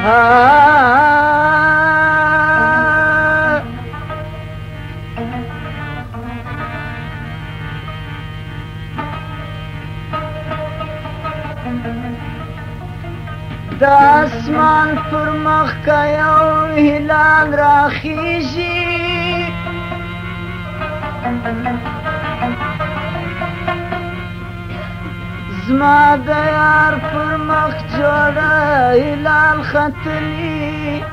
د اسمان پر مخ که یو هلال راخیږي زما د یار پر مخ جوړه هلال ختلی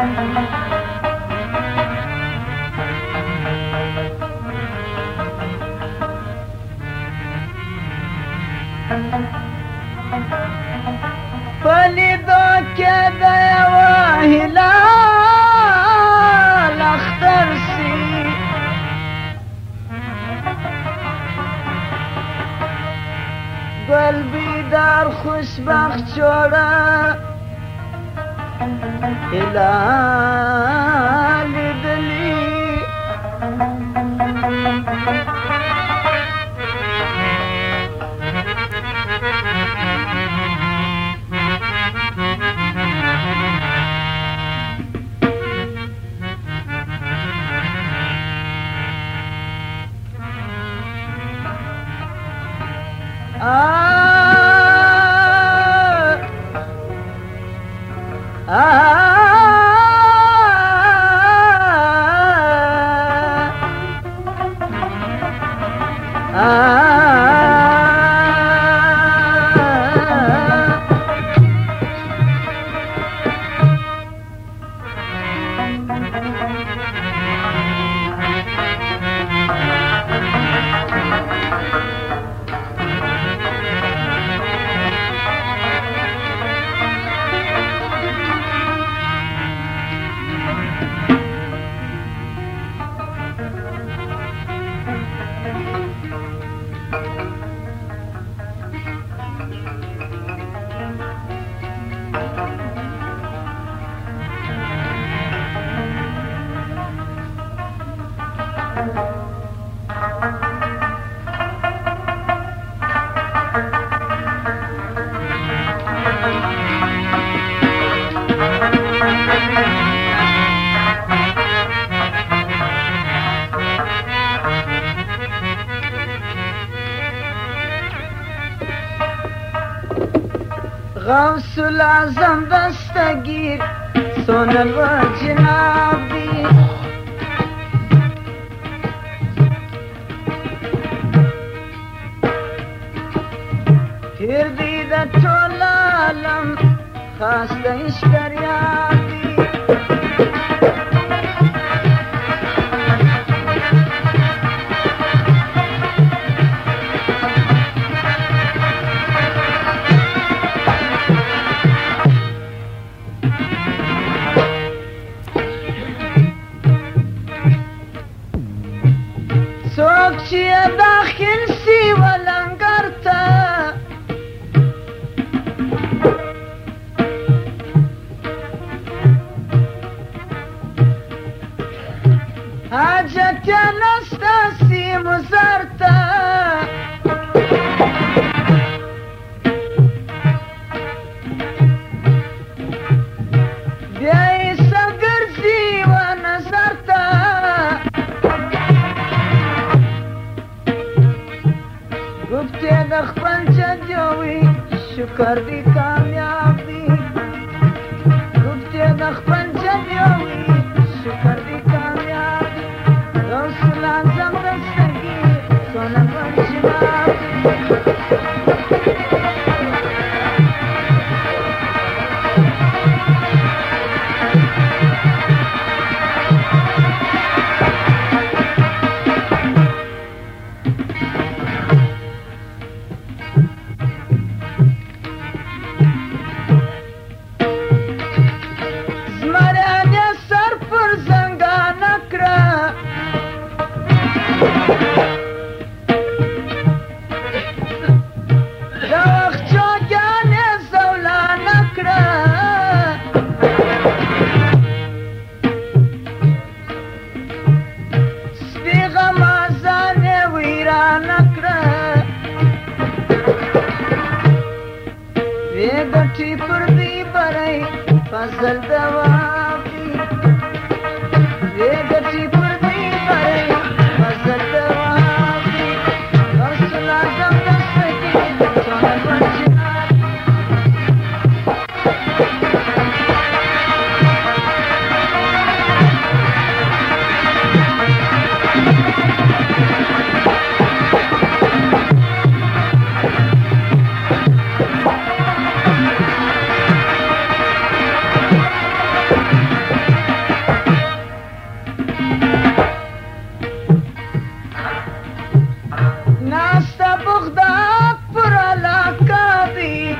پلیدو که د یوه هلال اختر سي گل بیدار خوشبخت جوړه هلال لیدلی غوث العظم دستگیر سنن و جنابی پیر دیده طول عالم خواسته اشتریابی څوک چې داخل سي ولنګر ته حاجت یې نسته سي مزر ته بیا یې سر ګرځي و نظر ته گفته د خپل جد یوي شکر دی کامیاب دی گفته د خپل جد یوي شکر دی کامیاب دی غوث العظم دستگیر سنن و جناب غزل دوابي ريقتي بردي بري غزل دوابي غرس العزم دستكي صنع الوجهات ناستا بغداد پر علاقه دی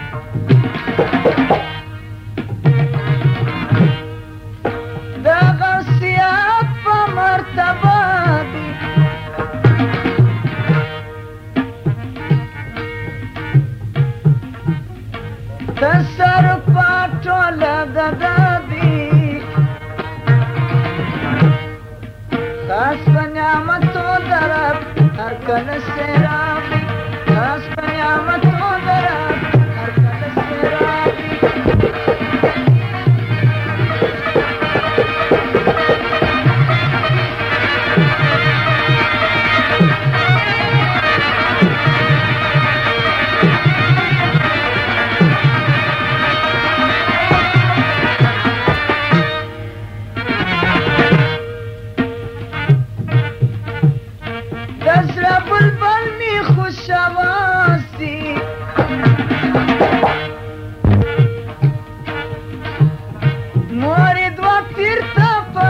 د غوثیت په مرتبه دی تصرفات ټوله د ده دي خاص په نعمتو درب هر کله سرابي خاص په نعمتو درب هر کله سرابي دزرا بلبل می خوش آواز دی مورد و پیر تا پا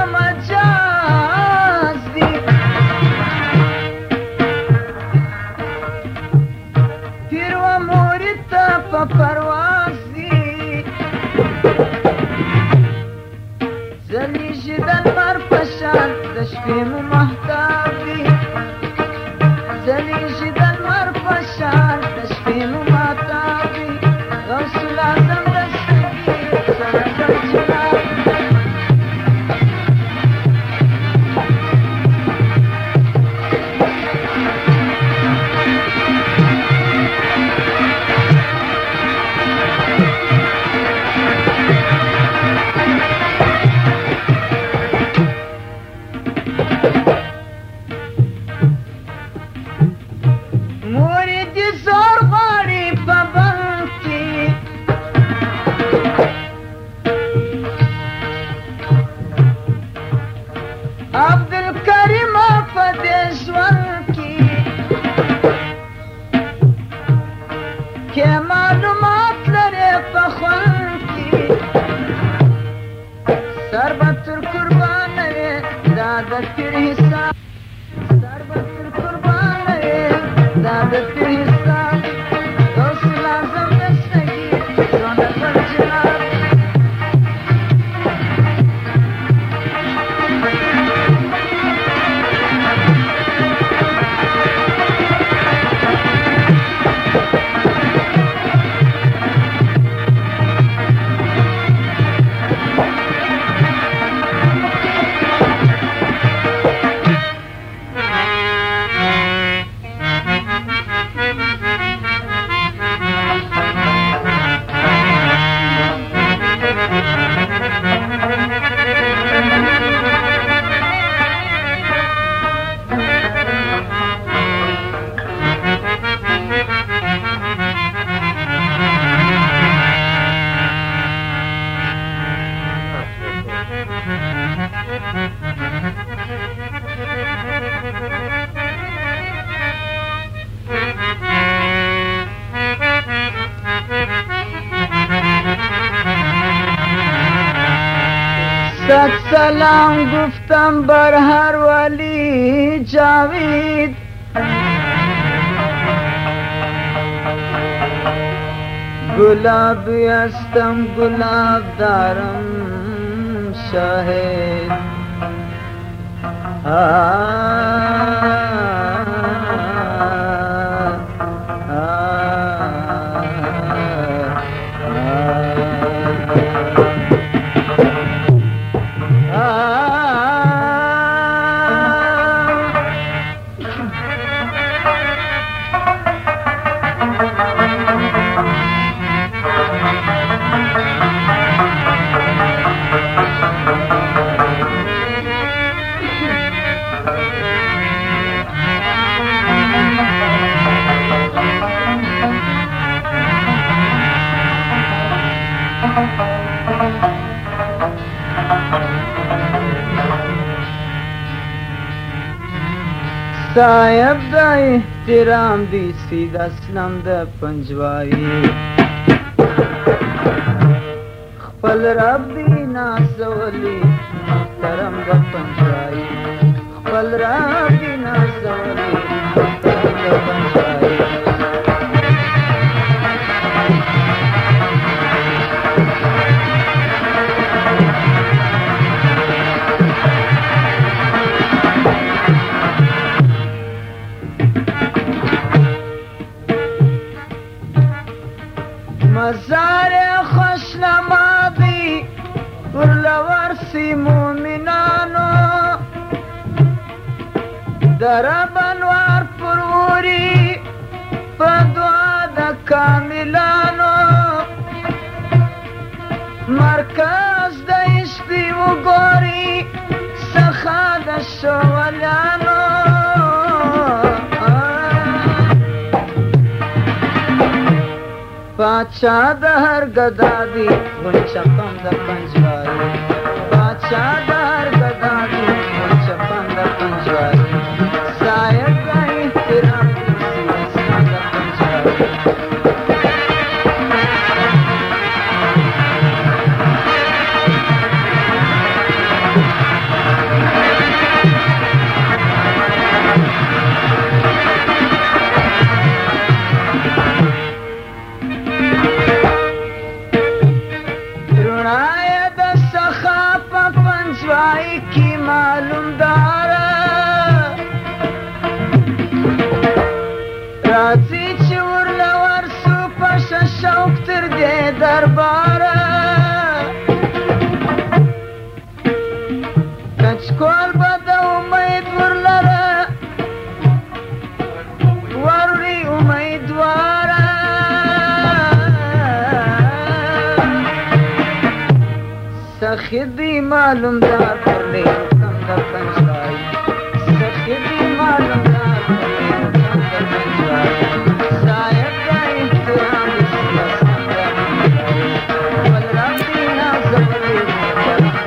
مجاز دی پیر و مورد تا پا پرواز دی زلی جدل مر پشان دشپیم محتاب دی زلی جدل مر پشان دشپیم محتاب دی غوث العظم دستگی سرزم جناب موردی زور غاڑی پا بنکی عبدالکریم پا دیشور کی که معلومات لرے پا خون کی سربتر قربان ہے دادت پھر حساب سربتر قربان ہے دادت پھر حساب غوث العظم دستگی سونا پر جناب صد سلام گفتم بر هر ولی جاوید گلابی هستم گلاب دارم شاهد صاحب د احترام دی سید اسلام د پنجواری خپل رب دی نازولی محترم د پنجواری خپل رب دی نازولی محترم د پنجواری مزار خوشنما دی ورلورسی مومنانو درب انوار پروری پا دعا دا کاملانو مرکز دا عشقی و گوری سخا دا شوالانو باچا د هر گدا دی غنچپم د پنجواری باچا د هر گدا دی غنچپم د پنجواری صاحب د احترام دی اسلام د پنجواری کی معلوم دارا راځي چې ورلور سو پښ شوق تر دې درباره کچکول به د امید ورلره وروړي امیدواره سخی دی معلوم دار پر لے حکم دا پنجواری سخی دی معلوم دار پر لے حکم دا پنجواری صاحب دا احترام دی اسلام دا پنجواری والرب دی نازولی محترم دا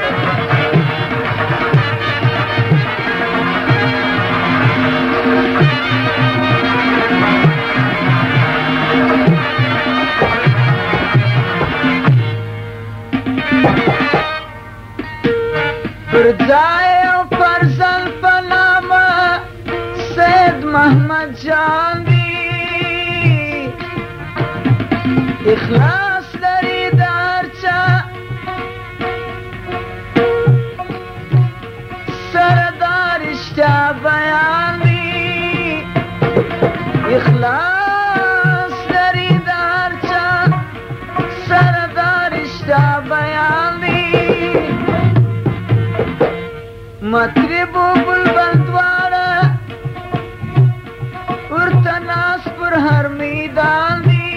پر ځای او پر زلف نامه سید محمد جان دی اخلاص لري د هر چا سره دا رښتیا بیان دی اخلاص لري د هر چا سره دا رښتیا بیان دی مطرب و بلبل دواړه ورته ناست پر هر میدان دی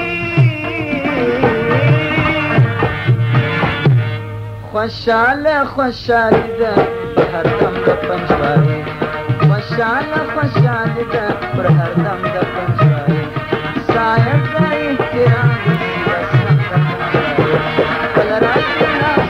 خوشاله خوشالي ده پر هر دم د پنجواری خوشاله خوشالي ده پر هر دم د پنجواری صاحب د احترام دی اسلام د پنجواری خپل رب دی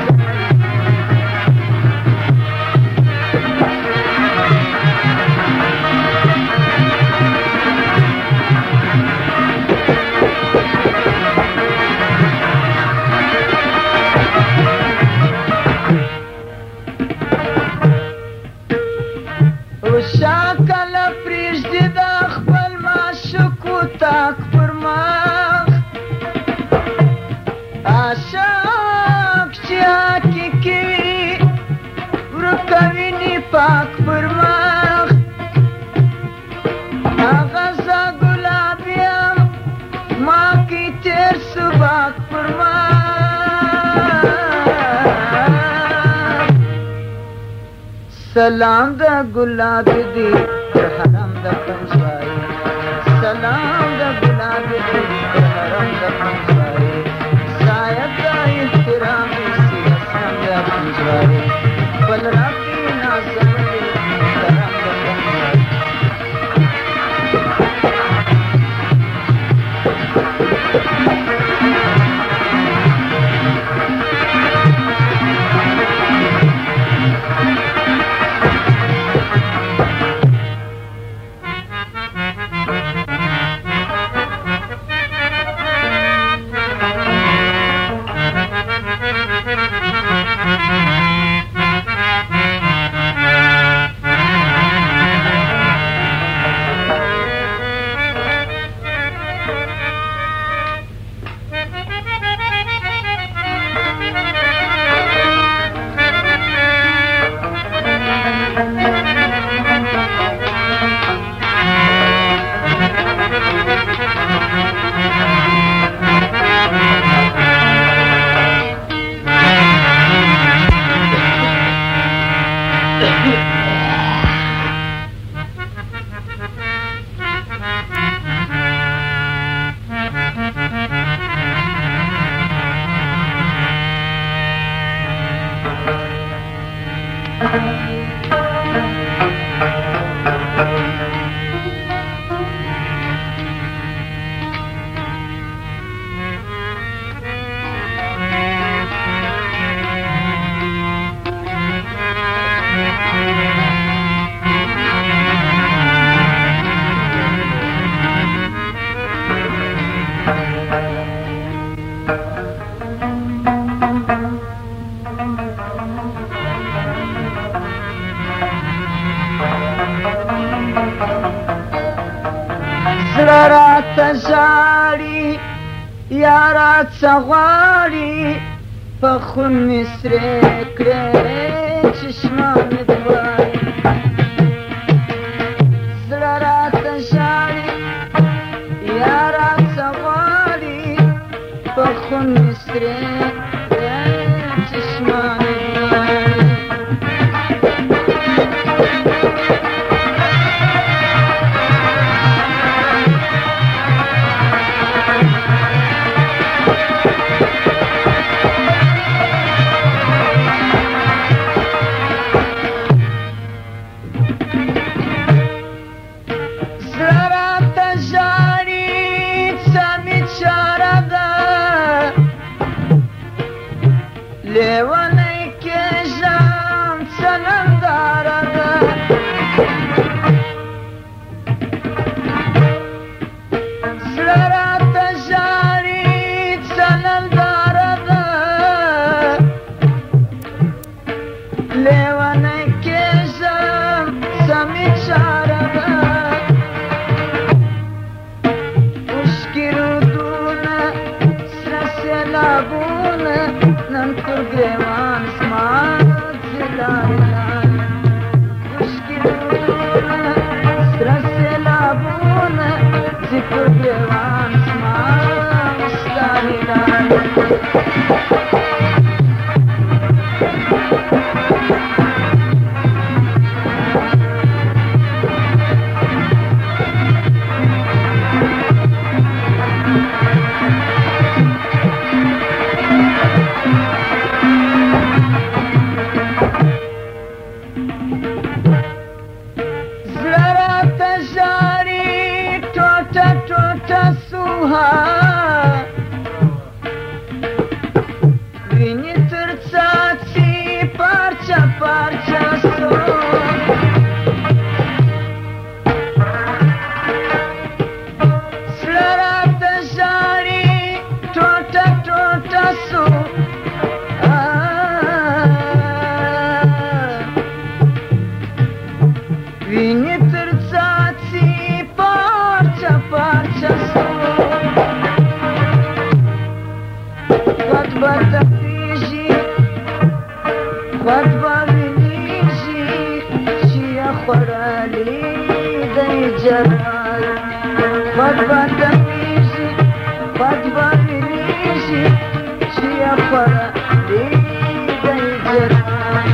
شاکل پریږدي د خپل معشوق تاک پر مخ عاشق چې حقیقي وي ورکوي نفاق پر مخ هغه زه ګلابي یم ما کې تېر سباق پر مخ سلام د ګلاب دی پر حرم د پنجواری سلام د ګلاب دی پر حرم د پنجواری صاحب د احترام دی اسلام د پنجواری خپل رب دی نازولی محترم د پنجواری زړه راته ژاړي یاره څه غواړي په خون مې سرې کړې چشمانې دواړې زړه راته ژاړي یاره څه غواړي په خون مې سرې کړې چشمانې دواړې لیونی کېږم څه ننداره ده زړه راته ژاړي څه ننداره ده لیونی کېږم څه مې چاره ده اوښکې رودونه سره سیلابونه نن پر ګریوان زما ځي لارې لارې اوښکې رودونه سره سیلابونه ځي پر ګریوان زما لارې لارې ویني تر څاڅي پارچه پارچه سو زړه راته ژاړي ټوټه ټوټه سو ویني تر څاڅي پارچه پارچه سو خود به تپېږي خود به وینېږي چې یې خوړلی دی جلال خود به تپېږي خود به وینېږي چې یې خوړلی دی جلال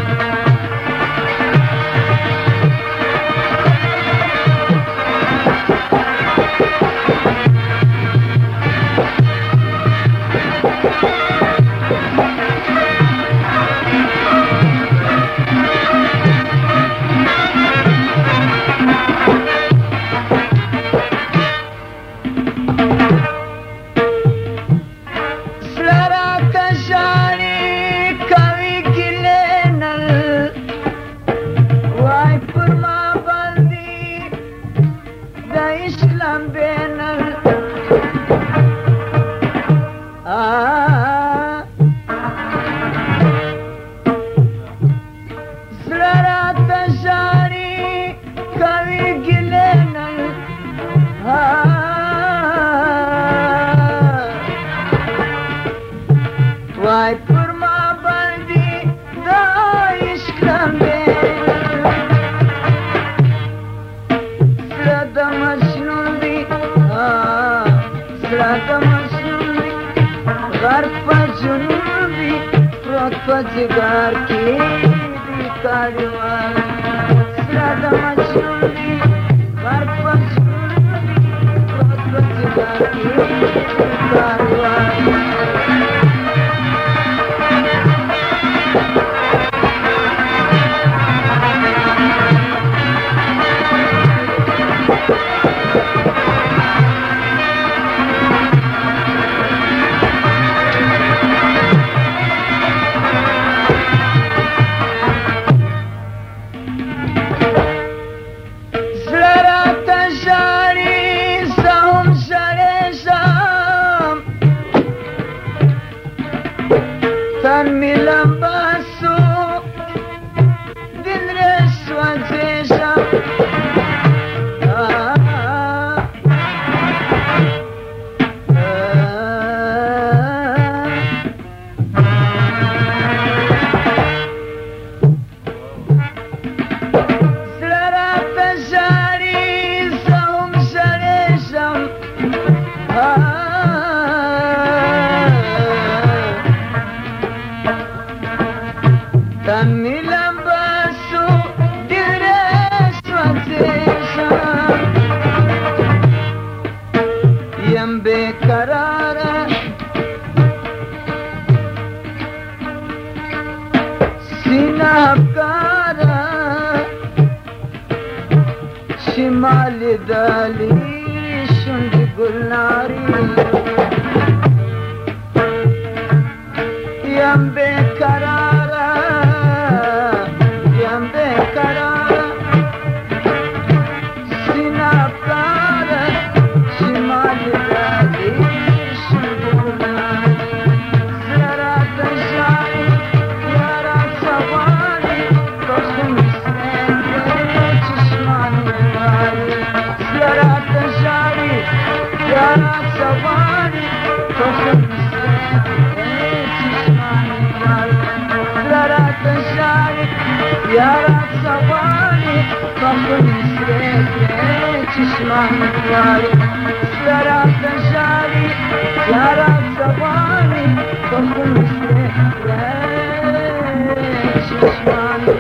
وای پر ما باندې دا عشق لمبې زړه د مجنون دی زړه د مجنون دی غرق په جنون دی پروت په جګر کې دی کاروان زړه د مجنون دی غرق په جنون دی پروت په جګر کې دی کاروان زړه راته ژاړي زه هم ژړېږم شمال دالي شند قلناري يم بكرارة يم بكرارة سنابارة شمال دالي شند قلناري زرات الجاري يارا صواني بخم يارا صواني فخر سريك تسمعني ياري يارا تجاري يارا صواني فخر سريك تسمعني